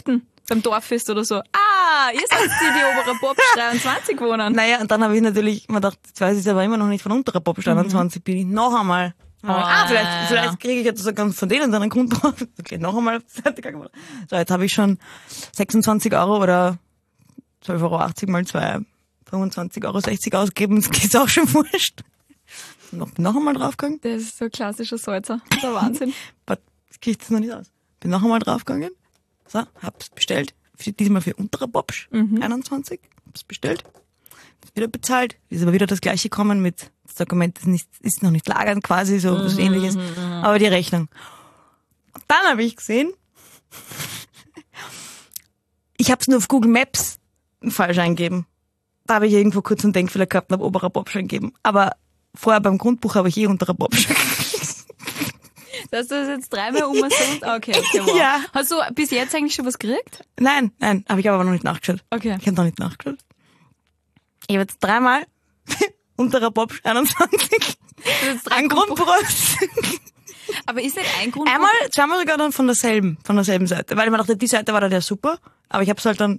S3: beim Dorffest oder so. Ah, ihr seid die, die Oberer Popsch dreiundzwanzig wohnen.
S2: Naja, und dann habe ich natürlich mir gedacht, jetzt weiß ich aber immer noch nicht von unterer Popsch einundzwanzig, bin ich noch einmal.
S3: Oh,
S2: ah, vielleicht,
S3: ja.
S2: vielleicht kriege ich jetzt sogar von denen dann einen Grundbuch. Okay, noch einmal auf die Seite gegangen. So, jetzt habe ich schon sechsundzwanzig Euro oder zwölf Euro achtzig mal zwei, fünfundzwanzig Euro sechzig ausgegeben. Das geht auch schon wurscht. Noch, noch einmal draufgegangen.
S3: Das ist so ein klassischer Salzer. Das ist der Wahnsinn.
S2: Aber das kriege ich jetzt noch nicht aus. Bin noch einmal draufgegangen. So, hab's bestellt. Für, diesmal für unterer Popsch, mhm. einundzwanzig. Hab's bestellt. Wieder bezahlt. Ist aber wieder das gleiche gekommen mit, das Dokument ist, nicht, ist noch nicht lagernd quasi, so was
S3: Mhm,
S2: ähnliches.
S3: mhm.
S2: Aber die Rechnung. Und dann habe ich gesehen, ich habe es nur auf Google Maps falsch eingegeben. Da habe ich irgendwo kurz einen Denkfehler gehabt und habe oberer Popsch eingegeben. Aber vorher beim Grundbuch habe ich eh unterer Popsch.
S3: Dass du das jetzt dreimal umsonst. Okay, okay, wow.
S2: Ja.
S3: Hast du bis jetzt eigentlich schon was gekriegt?
S2: Nein, nein, habe ich aber noch nicht nachgeschaut.
S3: Okay.
S2: Ich habe noch nicht nachgeschaut. Ich habe jetzt dreimal unterer Popsch einundzwanzig ein Grundbuch.
S3: Aber ist nicht ein Grund?
S2: Einmal, zweimal sogar dann von derselben, von derselben Seite. Weil ich mir dachte, die Seite war dann ja super, aber ich habe es halt dann...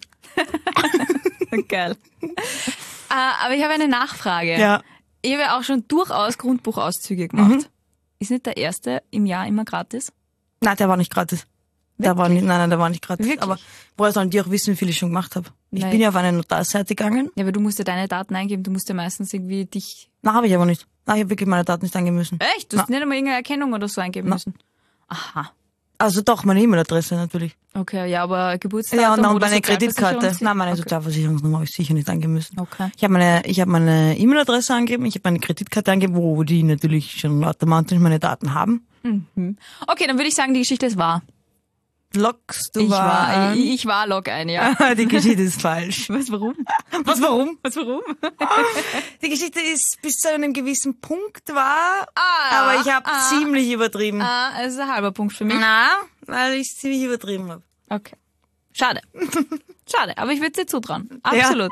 S3: Geil. äh, aber ich habe eine Nachfrage.
S2: Ja.
S3: Ich habe ja auch schon durchaus Grundbuchauszüge gemacht. Mhm. Ist nicht der erste im Jahr immer gratis?
S2: Nein, der war nicht gratis. Der war nicht, nein, nein, der war nicht gratis.
S3: Wirklich?
S2: Aber woher sollen die auch wissen, wie viel ich schon gemacht habe? Ich
S3: Nein.
S2: bin ja auf eine Notarseite gegangen.
S3: Ja, aber du musst ja deine Daten eingeben. Du musst ja meistens irgendwie dich...
S2: Nein, habe ich aber nicht. Nein, ich habe wirklich meine Daten nicht angeben müssen.
S3: Echt? Du hast nicht einmal irgendeine Erkennung oder so eingeben
S2: Na.
S3: müssen? Aha.
S2: Also doch, meine E-Mail-Adresse natürlich.
S3: Okay, ja, aber Geburtsdatum
S2: Ja, und dann
S3: oder
S2: meine Kreditkarte.
S3: Sozialversicherungs-
S2: Nein, meine
S3: okay.
S2: Sozialversicherungsnummer habe ich sicher nicht angeben müssen.
S3: Okay.
S2: Ich habe meine, ich habe meine E-Mail-Adresse angegeben, ich habe meine Kreditkarte angegeben, wo die natürlich schon automatisch meine Daten haben.
S3: Mhm. Okay, dann würde ich sagen, die Geschichte ist wahr.
S2: Loggst du
S3: Ich war,
S2: war,
S3: ich, ich war Log ein, ja.
S2: die Geschichte ist falsch.
S3: Was, warum?
S2: Was, warum?
S3: Was, warum?
S2: Die Geschichte ist bis zu einem gewissen Punkt wahr,
S3: Ah,
S2: aber ich habe
S3: ah,
S2: ziemlich übertrieben.
S3: Ah, es ist ein halber Punkt für mich.
S2: Na, weil ich ziemlich übertrieben habe.
S3: Okay. Schade. Schade, aber ich würde dir zutrauen. Absolut.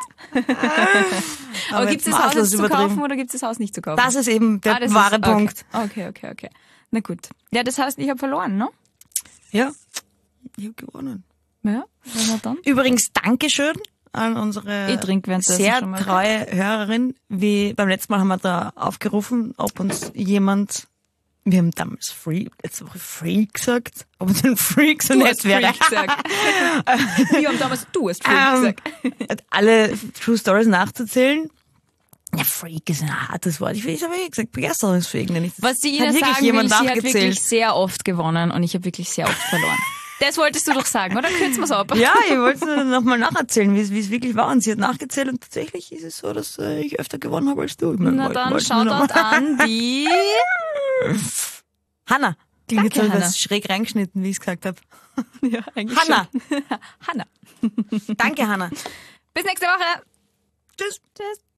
S3: aber gibt es das Haus jetzt zu kaufen oder gibt es das Haus nicht zu kaufen?
S2: Das ist eben der
S3: Ah, das
S2: wahre
S3: ist, okay.
S2: Punkt.
S3: Okay, okay, okay. Na gut. Ja, das heißt, ich habe verloren, ne?
S2: Ja, ich habe gewonnen.
S3: Ja, na dann.
S2: Übrigens, Dankeschön an unsere
S3: Ich trink währenddessen
S2: sehr
S3: schon mal.
S2: treue Hörerin. Wie beim letzten Mal haben wir da aufgerufen, ob uns jemand, wir haben damals Free, letzte Woche Free gesagt, ob uns ein Freak so
S3: Du
S2: nett
S3: hast
S2: wäre.
S3: Freak gesagt. Wir haben damals du hast Freak
S2: Ähm,
S3: gesagt.
S2: alle True Stories nachzuzählen. Ja, Freak ist ein hartes Wort. Ich, ich habe ja gesagt, begeisterungsfähig nenne ich das.
S3: Was sie
S2: Hat
S3: Ihnen
S2: wirklich
S3: sagen
S2: jemand
S3: will, sie hat
S2: nachgezählt.
S3: wirklich sehr oft gewonnen und ich habe wirklich sehr oft verloren. Das wolltest du doch sagen, oder? Kürzen wir es ab.
S2: Ja, ich wollte es nochmal nacherzählen, wie es, wie es wirklich war. Und sie hat nachgezählt und tatsächlich ist es so, dass äh, ich öfter gewonnen habe als du. Ich mein,
S3: Na
S2: wollte-
S3: dann
S2: wollte
S3: schaut
S2: nur noch
S3: dort
S2: mal-
S3: an die...
S2: Hanna. Die
S3: Danke,
S2: jetzt habe ich
S3: Hanna.
S2: das schräg reingeschnitten, wie ich es gesagt habe.
S3: Ja, eigentlich
S2: Hanna.
S3: schon. Hanna.
S2: Danke, Hanna.
S3: Bis nächste Woche.
S2: Tschüss.
S3: Tschüss.